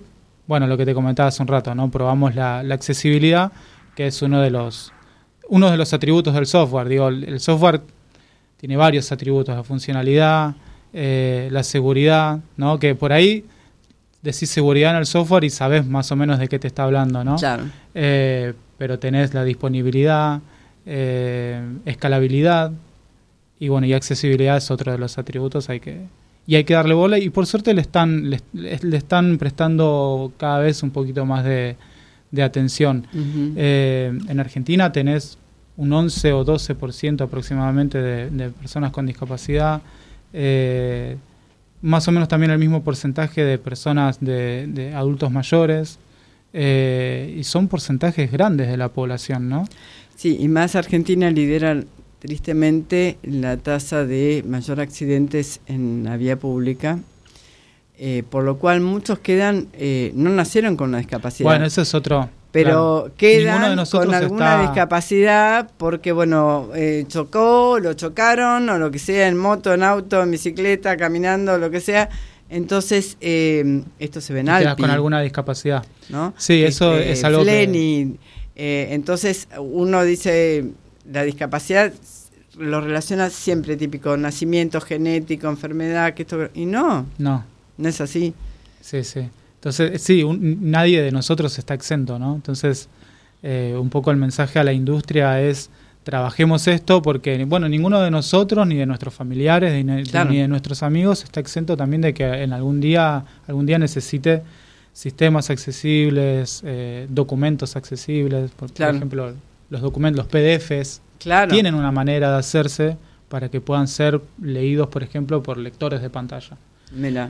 Speaker 6: bueno, lo que te comentaba hace un rato, ¿no? Probamos la accesibilidad, que es uno de los atributos del software. Digo, el software tiene varios atributos: la funcionalidad, la seguridad, ¿no? Que por ahí decís seguridad en el software y sabés más o menos de qué te está hablando, ¿no?
Speaker 5: Claro.
Speaker 6: Pero tenés la disponibilidad, escalabilidad y bueno, y accesibilidad es otro de los atributos. Hay que darle bola, y por suerte le están prestando cada vez un poquito más de atención.
Speaker 5: Uh-huh.
Speaker 6: En Argentina tenés un 11 o 12% aproximadamente de personas con discapacidad, más o menos también el mismo porcentaje de personas de adultos mayores, y son porcentajes grandes de la población, ¿no?
Speaker 5: Sí, y más Argentina lidera tristemente la tasa de mayor accidentes en la vía pública, por lo cual muchos no nacieron con una discapacidad.
Speaker 6: Bueno, eso es otro.
Speaker 5: Pero
Speaker 6: claro, ninguno de
Speaker 5: quedan
Speaker 6: nosotros
Speaker 5: con alguna discapacidad porque, bueno, lo chocaron o lo que sea, en moto, en auto, en bicicleta, caminando, lo que sea. Entonces, esto se ve en
Speaker 6: Alpi.
Speaker 5: Alpi,
Speaker 6: con alguna discapacidad,
Speaker 5: ¿no?
Speaker 6: Sí, eso es algo
Speaker 5: Fleni, entonces, uno dice, la discapacidad lo relaciona siempre típico, nacimiento, genético, enfermedad, que esto, y no es así.
Speaker 6: Sí. Entonces, sí, nadie de nosotros está exento, ¿no? Entonces, un poco el mensaje a la industria es: trabajemos esto, porque, bueno, ninguno de nosotros, ni de nuestros familiares, ni de nuestros amigos está exento también de que en algún día necesite sistemas accesibles, documentos accesibles. Por ejemplo, los documentos, los PDFs, tienen una manera de hacerse para que puedan ser leídos, por ejemplo, por lectores de pantalla.
Speaker 5: Mira.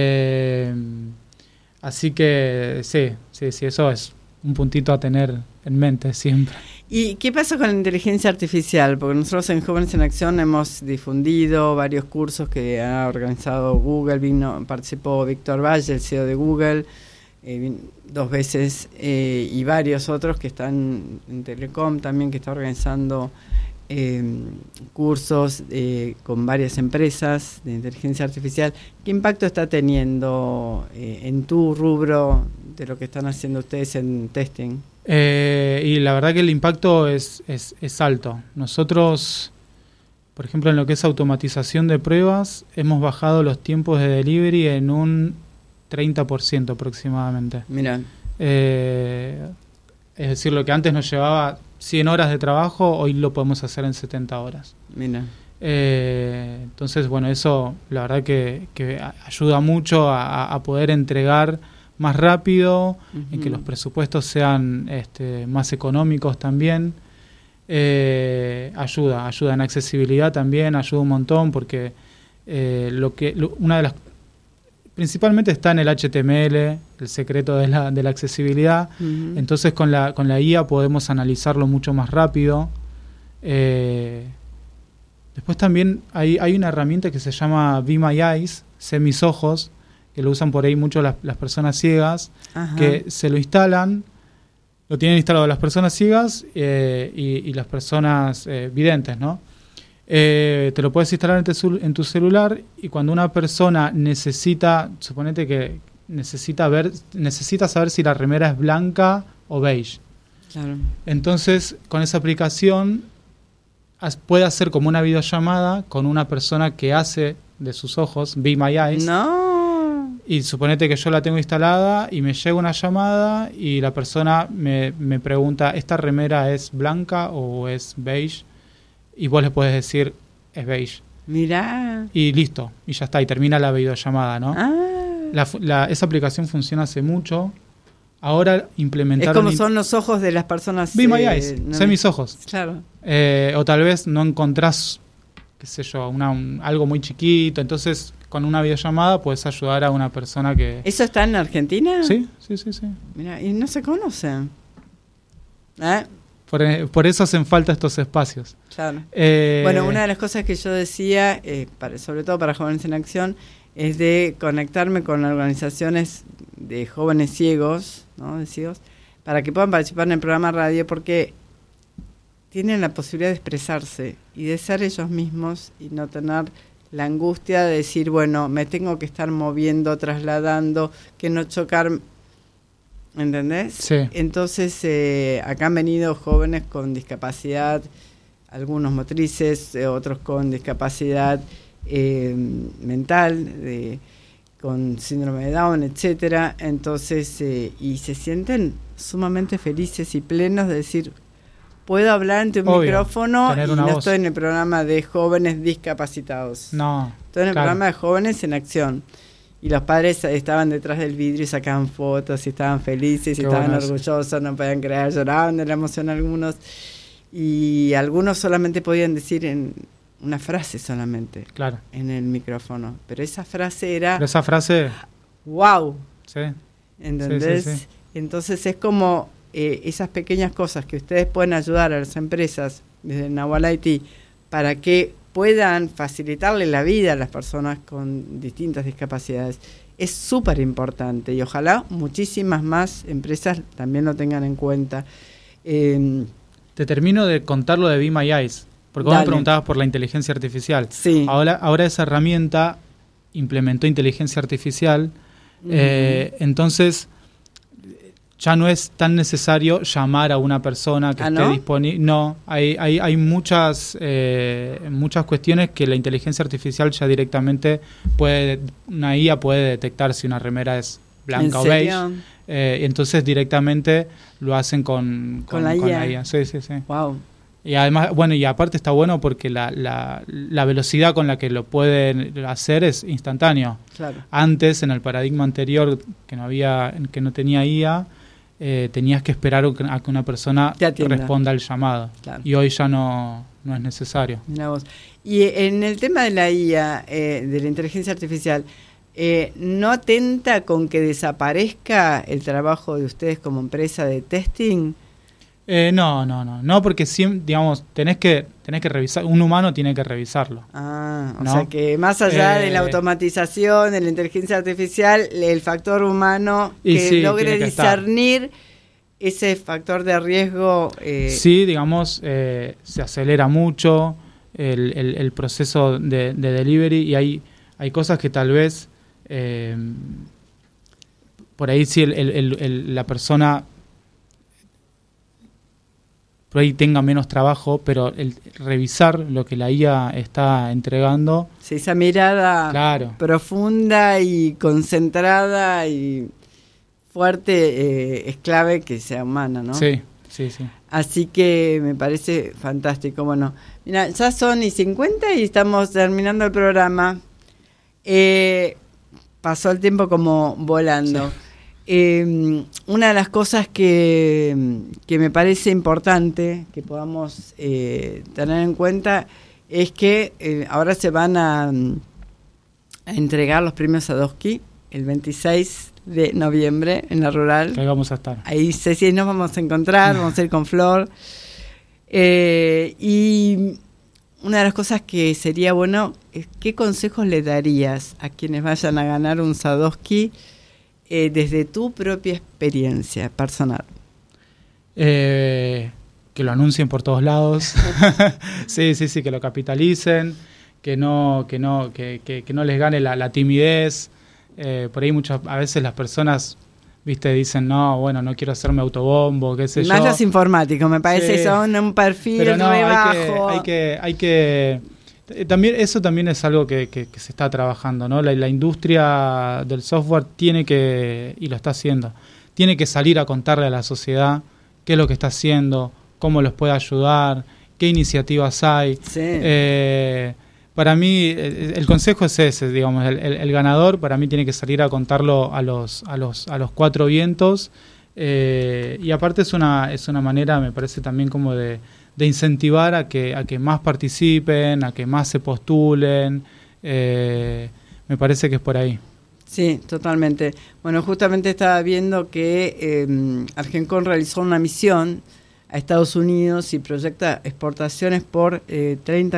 Speaker 6: Así que sí, eso es un puntito a tener en mente siempre.
Speaker 5: ¿Y qué pasa con la inteligencia artificial? Porque nosotros en Jóvenes en Acción hemos difundido varios cursos que ha organizado Google, participó Víctor Valle, el CEO de Google, 2 veces, y varios otros que están en Telecom también, que está organizando cursos con varias empresas de inteligencia artificial. ¿Qué impacto está teniendo en tu rubro de lo que están haciendo ustedes en testing?
Speaker 6: Y la verdad que el impacto es alto. Nosotros, por ejemplo, en lo que es automatización de pruebas, hemos bajado los tiempos de delivery en un 30% aproximadamente.
Speaker 5: Mira.
Speaker 6: Es decir, lo que antes nos llevaba 100 horas de trabajo, hoy lo podemos hacer en 70 horas.
Speaker 5: Mira.
Speaker 6: Entonces, bueno, eso la verdad que ayuda mucho a poder entregar más rápido, en que los presupuestos sean más económicos también. Ayuda en accesibilidad también, ayuda un montón, porque una de las principalmente está en el HTML, el secreto de la accesibilidad. Entonces con la IA podemos analizarlo mucho más rápido. Después también hay una herramienta que se llama Be My Eyes, Sé Mis Ojos, que lo usan por ahí mucho las personas ciegas. Ajá. Que se lo instalan, lo tienen instalado las personas ciegas y las personas videntes, ¿no? Te lo puedes instalar en tu celular, y cuando una persona suponete que necesita saber si la remera es blanca o beige.
Speaker 5: Claro.
Speaker 6: Entonces, con esa aplicación puede hacer como una videollamada con una persona que hace de sus ojos, Be My Eyes.
Speaker 5: No.
Speaker 6: Y suponete que yo la tengo instalada y me llega una llamada y la persona me pregunta: ¿esta remera es blanca o es beige? Y vos le podés decir: es beige.
Speaker 5: Mirá.
Speaker 6: Y listo, y ya está, y termina la videollamada, ¿no? Esa aplicación funciona hace mucho. Ahora implementaron...
Speaker 5: Es como son los ojos de las personas...
Speaker 6: Be My Eyes, sé mis ojos.
Speaker 5: Claro.
Speaker 6: O tal vez no encontrás, qué sé yo, algo muy chiquito, entonces con una videollamada puedes ayudar a una persona que...
Speaker 5: ¿Eso está en Argentina?
Speaker 6: Sí.
Speaker 5: Mira, y no se conocen.
Speaker 6: Por eso hacen falta estos espacios.
Speaker 5: Claro. Bueno, una de las cosas que yo decía, sobre todo para Jóvenes en Acción, es de conectarme con organizaciones de jóvenes ciegos, ¿no? De ciegos, para que puedan participar en el programa radio, porque tienen la posibilidad de expresarse y de ser ellos mismos y no tener la angustia de decir, bueno, me tengo que estar moviendo, trasladando, que no chocar. ¿entendés?
Speaker 6: Sí.
Speaker 5: Entonces, acá han venido jóvenes con discapacidad, algunos motrices, otros con discapacidad mental, con síndrome de Down, etcétera. Entonces, y se sienten sumamente felices y plenos de decir, puedo hablar ante un
Speaker 6: Obvio,
Speaker 5: micrófono
Speaker 6: tener
Speaker 5: y
Speaker 6: una
Speaker 5: no
Speaker 6: voz.
Speaker 5: estoy en el programa de jóvenes discapacitados.
Speaker 6: No.
Speaker 5: Estoy en el
Speaker 6: claro.
Speaker 5: programa de jóvenes en acción. Y los padres estaban detrás del vidrio y sacaban fotos y estaban felices y
Speaker 6: Qué
Speaker 5: estaban
Speaker 6: bueno eso.
Speaker 5: orgullosos, no podían creer, lloraban de la emoción algunos. Y algunos solamente podían decir en una frase solamente
Speaker 6: Claro.
Speaker 5: en el micrófono. Pero esa frase era
Speaker 6: Pero esa frase,
Speaker 5: wow,
Speaker 6: sí.
Speaker 5: ¿entendés?
Speaker 6: Sí, sí, sí.
Speaker 5: Entonces es como esas pequeñas cosas que ustedes pueden ayudar a las empresas desde Nahual Haití para que puedan facilitarle la vida a las personas con distintas discapacidades. Es súper importante y ojalá muchísimas más empresas también lo tengan en cuenta.
Speaker 6: Te termino de contar lo de Be My Eyes, porque vos
Speaker 5: Dale.
Speaker 6: me preguntabas por la inteligencia artificial.
Speaker 5: Sí.
Speaker 6: Ahora esa herramienta implementó inteligencia artificial, entonces ya no es tan necesario llamar a una persona que esté
Speaker 5: ¿no?
Speaker 6: disponible. No, hay muchas cuestiones que la inteligencia artificial ya directamente una IA puede detectar si una remera es blanca o
Speaker 5: ¿En
Speaker 6: beige.
Speaker 5: serio?
Speaker 6: Entonces directamente lo hacen con
Speaker 5: la IA.
Speaker 6: Sí, sí, sí.
Speaker 5: Wow.
Speaker 6: Y además, bueno, y aparte está bueno porque la velocidad con la que lo pueden hacer es instantáneo.
Speaker 5: Claro.
Speaker 6: Antes, en el paradigma anterior, que no tenía IA, tenías que esperar a que una persona
Speaker 5: Te atienda.
Speaker 6: responda al llamado.
Speaker 5: Claro.
Speaker 6: Y hoy ya no es necesario.
Speaker 5: Mirá vos. Y en el tema de la IA, de la inteligencia artificial, ¿no atenta con que desaparezca el trabajo de ustedes como empresa de testing?
Speaker 6: No, porque siempre, digamos, tenés que revisar, un humano tiene que revisarlo.
Speaker 5: O
Speaker 6: ¿no?
Speaker 5: sea que más allá de la automatización, de la inteligencia artificial, el factor humano
Speaker 6: Y
Speaker 5: que
Speaker 6: sí,
Speaker 5: logre
Speaker 6: tiene que estar.
Speaker 5: discernir ese factor de riesgo.
Speaker 6: Sí, digamos, se acelera mucho el proceso de delivery y hay cosas que tal vez por ahí sí la persona por ahí tenga menos trabajo, pero el revisar lo que la IA está entregando.
Speaker 5: Sí, esa mirada
Speaker 6: Claro.
Speaker 5: profunda y concentrada y fuerte es clave que sea humana, ¿no?
Speaker 6: Sí.
Speaker 5: Así que me parece fantástico. Bueno, mira, ya son y 50 y estamos terminando el programa. Pasó el tiempo como volando. Una de las cosas que me parece importante que podamos tener en cuenta es que ahora se van a entregar los premios Sadowski el 26 de noviembre en la Rural.
Speaker 6: Que ahí vamos a estar.
Speaker 5: Ahí Ceci nos vamos a encontrar, vamos a ir con Flor. Y una de las cosas que sería bueno es ¿qué consejos le darías a quienes vayan a ganar un Sadowski desde tu propia experiencia personal?
Speaker 6: Que lo anuncien por todos lados. sí, que lo capitalicen, que no les gane la timidez. Por ahí a veces las personas, viste, dicen, no quiero hacerme autobombo, qué sé yo.
Speaker 5: Más los informáticos, me parece,
Speaker 6: Sí.
Speaker 5: son un perfil
Speaker 6: Pero no,
Speaker 5: re bajo.
Speaker 6: hay que también eso también es algo que se está trabajando, ¿no? La industria del software tiene que, y lo está haciendo, tiene que salir a contarle a la sociedad qué es lo que está haciendo, cómo los puede ayudar, qué iniciativas hay.
Speaker 5: Sí.
Speaker 6: Para mí el consejo es ese, digamos, el ganador para mí tiene que salir a contarlo a los cuatro vientos, y aparte es una manera, me parece también como de incentivar a que más participen, a que más se postulen. Me parece que es por ahí.
Speaker 5: Sí, totalmente. Bueno, justamente estaba viendo que Argencon realizó una misión a Estados Unidos y proyecta exportaciones por 30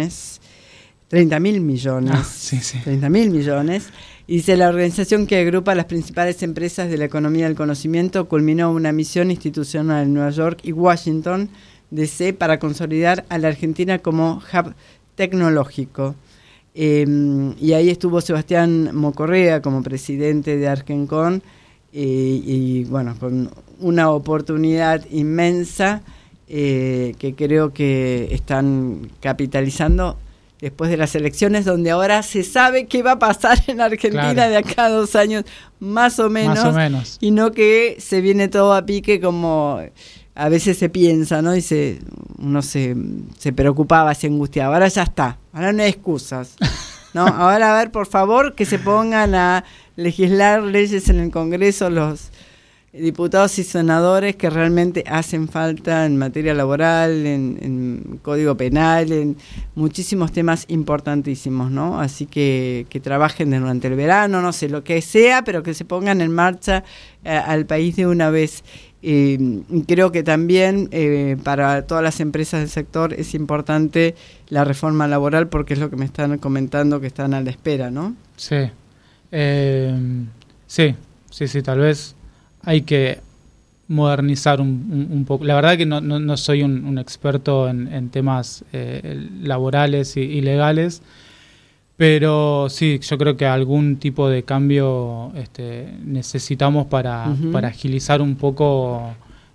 Speaker 5: mil millones.
Speaker 6: Sí.
Speaker 5: 30 mil millones. Y dice, la organización que agrupa a las principales empresas de la economía del conocimiento culminó una misión institucional en Nueva York y Washington, D.C., para consolidar a la Argentina como hub tecnológico. Y ahí estuvo Sebastián Mocorrea como presidente de Argencon, y bueno, con una oportunidad inmensa que creo que están capitalizando después de las elecciones, donde ahora se sabe qué va a pasar en Argentina
Speaker 6: Claro.
Speaker 5: de acá a 2 años, más o menos, y no que se viene todo a pique como a veces se piensa, ¿no? Y uno se preocupaba, se angustiaba. Ahora ya está, ahora no hay excusas, ¿no? Ahora, a ver, por favor, que se pongan a legislar leyes en el Congreso los diputados y senadores que realmente hacen falta en materia laboral, en código penal, en muchísimos temas importantísimos, ¿no? Así que trabajen durante el verano, no sé, lo que sea, pero que se pongan en marcha al país de una vez. Creo que también para todas las empresas del sector es importante la reforma laboral, porque es lo que me están comentando que están a la espera, ¿no?
Speaker 6: Sí. Sí, tal vez hay que modernizar un poco. La verdad que no soy un experto en temas laborales y legales, pero sí, yo creo que algún tipo de cambio necesitamos para agilizar un poco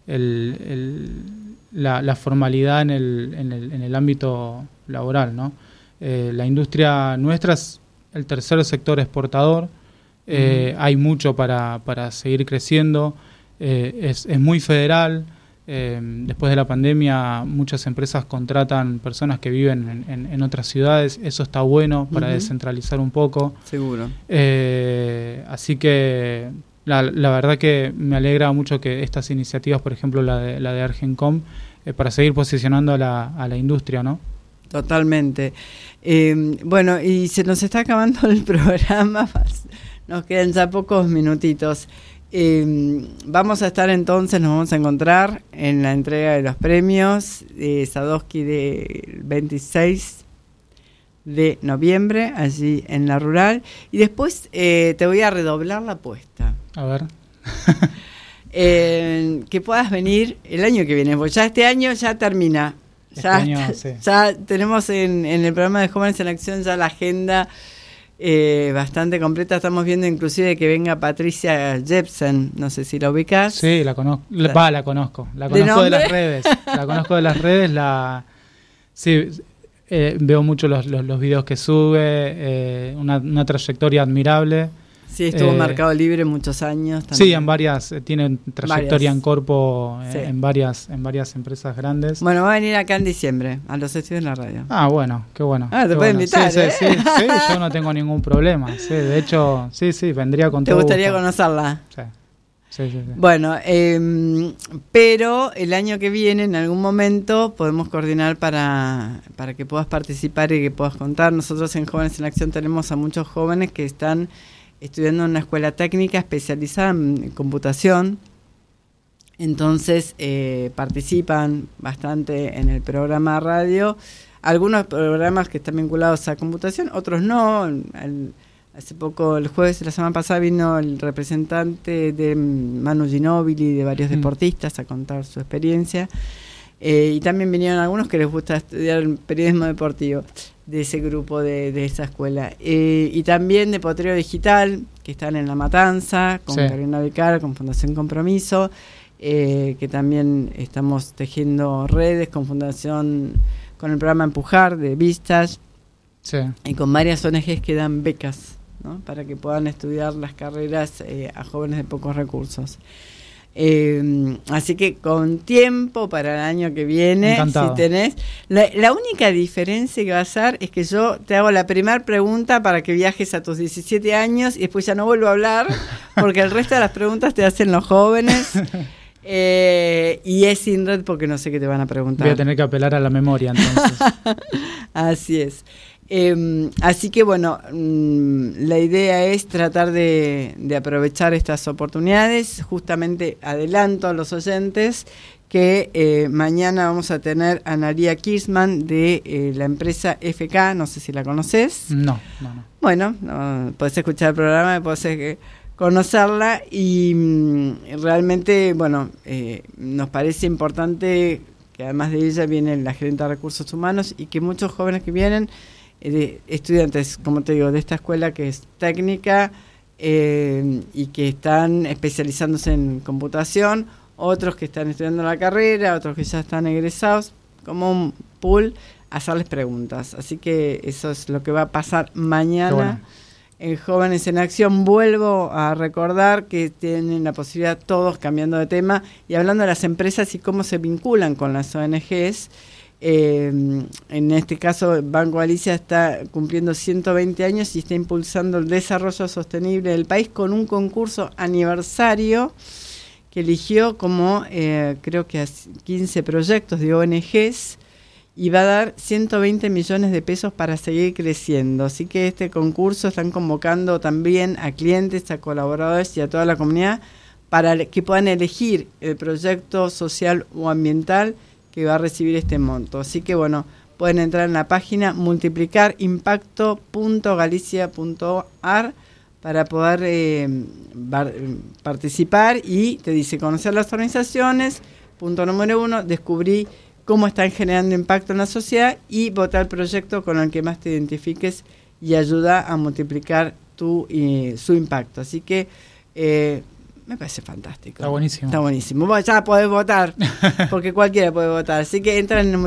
Speaker 6: la formalidad en el ámbito laboral, ¿no? La industria nuestra es el tercer sector exportador. Hay mucho para seguir creciendo, es muy federal. Después de la pandemia muchas empresas contratan personas que viven en otras ciudades, eso está bueno para descentralizar un poco.
Speaker 5: Seguro.
Speaker 6: Así que la verdad que me alegra mucho que estas iniciativas, por ejemplo la de Argencom, para seguir posicionando a la industria, ¿no?
Speaker 5: Totalmente. Bueno, y se nos está acabando el programa. Nos quedan ya pocos minutitos. Vamos a estar entonces, nos vamos a encontrar en la entrega de los premios de Sadowski del 26 de noviembre, allí en la Rural. Y después te voy a redoblar la apuesta.
Speaker 6: A ver.
Speaker 5: Que puedas venir el año que viene, porque ya este año ya termina. Ya tenemos en el programa de Jóvenes en Acción ya la agenda bastante completa. Estamos viendo inclusive que venga Patricia Jepsen, no sé si la ubicás.
Speaker 6: Sí, la conozco. La conozco de las redes. La conozco de las redes. Sí, veo mucho los videos que sube, una trayectoria admirable.
Speaker 5: Sí, estuvo en Mercado Libre muchos años también.
Speaker 6: Sí, en varias, tiene trayectoria en corpo, sí. en varias empresas grandes.
Speaker 5: Bueno, va a venir acá en diciembre, a los estudios de la radio.
Speaker 6: Ah, bueno, qué bueno.
Speaker 5: Te puedo invitar,
Speaker 6: sí, yo no tengo ningún problema. Sí, de hecho, sí, vendría con todo.
Speaker 5: ¿Te gustaría conocerla?
Speaker 6: Sí.
Speaker 5: Bueno, pero el año que viene, en algún momento, podemos coordinar para que puedas participar y que puedas contar. Nosotros en Jóvenes en Acción tenemos a muchos jóvenes que están estudiando en una escuela técnica especializada en computación. Entonces participan bastante en el programa radio. Algunos programas que están vinculados a computación, otros no. Hace poco, el jueves, la semana pasada, vino el representante de Manu Ginóbili y de varios deportistas a contar su experiencia. Y también vinieron algunos que les gusta estudiar periodismo deportivo, de ese grupo de esa escuela. Y también de Potrero Digital, que están en La Matanza, con Carolina Vicar, con Fundación Compromiso, que también estamos tejiendo redes con Fundación, con el programa Empujar de Vistas, y con varias ONGs que dan becas, ¿no? Para que puedan estudiar las carreras a jóvenes de pocos recursos. Así que con tiempo para el año que viene,
Speaker 6: encantado.
Speaker 5: Si tenés, la única diferencia que va a ser es que yo te hago la primera pregunta para que viajes a tus 17 años y después ya no vuelvo a hablar, porque el resto de las preguntas te hacen los jóvenes. Y es sin red porque no sé qué te van a preguntar.
Speaker 6: Voy a tener que apelar a la memoria entonces.
Speaker 5: Así es. Así que bueno, la idea es tratar de aprovechar estas oportunidades. Justamente adelanto a los oyentes que mañana vamos a tener a Naría Kirchman de la empresa FK, no sé si la conoces.
Speaker 6: No.
Speaker 5: Bueno, podés escuchar el programa, podés conocerla y realmente, bueno, nos parece importante que además de ella viene la gerente de recursos humanos y que muchos jóvenes que vienen, de estudiantes, como te digo, de esta escuela que es técnica, y que están especializándose en computación, otros que están estudiando la carrera, otros que ya están egresados, como un pool, hacerles preguntas. Así que eso es lo que va a pasar mañana en Jóvenes en Acción. Vuelvo a recordar que tienen la posibilidad, todos cambiando de tema y hablando de las empresas y cómo se vinculan con las ONGs. En este caso, Banco Galicia está cumpliendo 120 años y está impulsando el desarrollo sostenible del país con un concurso aniversario que eligió como creo que 15 proyectos de ONGs y va a dar 120 millones de pesos para seguir creciendo. Así que este concurso están convocando también a clientes, a colaboradores y a toda la comunidad para que puedan elegir el proyecto social o ambiental que va a recibir este monto. Así que bueno, pueden entrar en la página multiplicarimpacto.galicia.ar para poder participar y te dice conocer las organizaciones, punto número 1, descubrí cómo están generando impacto en la sociedad y votar el proyecto con el que más te identifiques y ayuda a multiplicar su impacto. Así que me parece fantástico.
Speaker 6: Está buenísimo.
Speaker 5: Está buenísimo. Bueno, ya podés votar, porque cualquiera puede votar. Así que entran en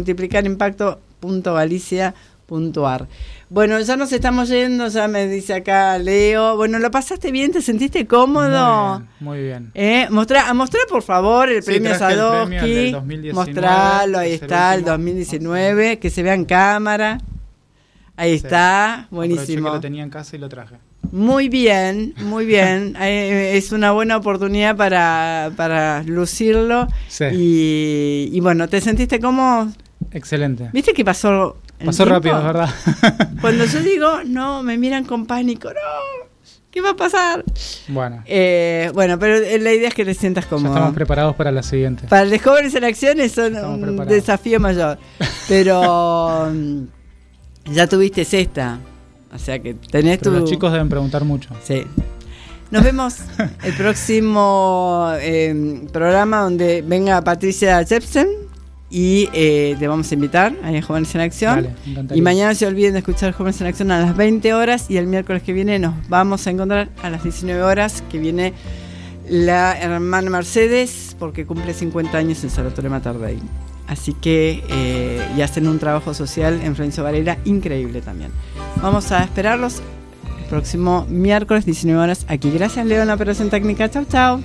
Speaker 5: multiplicarimpacto.galicia.ar. Bueno, ya nos estamos yendo, ya me dice acá Leo. Bueno, ¿lo pasaste bien? ¿Te sentiste cómodo?
Speaker 6: Muy bien.
Speaker 5: Mostrá por favor el premio Sadowski. Mostralo, ahí está, el 2019, que se vea en cámara. Ahí está, buenísimo.
Speaker 6: Aproveché que lo tenía en casa y lo traje.
Speaker 5: Muy bien, muy bien. Es una buena oportunidad para lucirlo.
Speaker 6: Sí.
Speaker 5: Y bueno, ¿te sentiste cómodo?
Speaker 6: Excelente.
Speaker 5: ¿Viste que pasó el
Speaker 6: Pasó
Speaker 5: tiempo?
Speaker 6: rápido, es verdad.
Speaker 5: Cuando yo digo, no, me miran con pánico, no, ¿qué va a pasar?
Speaker 6: Bueno.
Speaker 5: Bueno, pero la idea es que te sientas
Speaker 6: Ya
Speaker 5: cómodo.
Speaker 6: estamos preparados para la siguiente.
Speaker 5: Para los jóvenes en acción es
Speaker 6: Estamos
Speaker 5: un
Speaker 6: preparados.
Speaker 5: desafío mayor. Pero ya tuviste esta. O sea que tenés
Speaker 6: Pero
Speaker 5: tu...
Speaker 6: los chicos deben preguntar mucho.
Speaker 5: Sí. Nos vemos el próximo programa donde venga Patricia Jepsen y te vamos a invitar a Jóvenes en Acción.
Speaker 6: Dale, me encantaría.
Speaker 5: Y mañana no se olviden de escuchar Jóvenes en Acción a las 20 horas y el miércoles que viene nos vamos a encontrar a las 19 horas que viene la hermana Mercedes porque cumple 50 años en Salvatore Matardei. Así que y hacen un trabajo social en Florencio Varela increíble también. Vamos a esperarlos el próximo miércoles 19 horas aquí. Gracias Leo en la operación técnica. Chau, chau.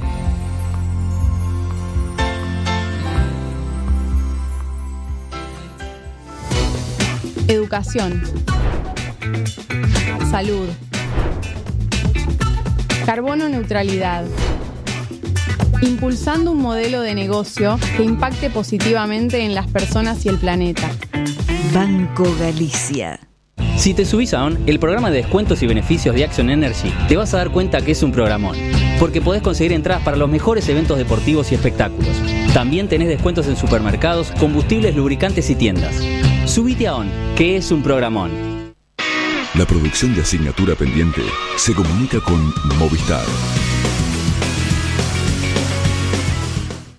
Speaker 3: Educación. Salud. Carbono neutralidad. Impulsando un modelo de negocio que impacte positivamente en las personas y el planeta.
Speaker 4: Banco Galicia.
Speaker 2: Si te subís a ON, el programa de descuentos y beneficios de Action Energy, te vas a dar cuenta que es un programón, porque podés conseguir entradas para los mejores eventos deportivos y espectáculos. También tenés descuentos en supermercados, combustibles, lubricantes y tiendas. Subite a ON, que es un programón.
Speaker 9: La producción de Asignatura Pendiente se comunica con Movistar.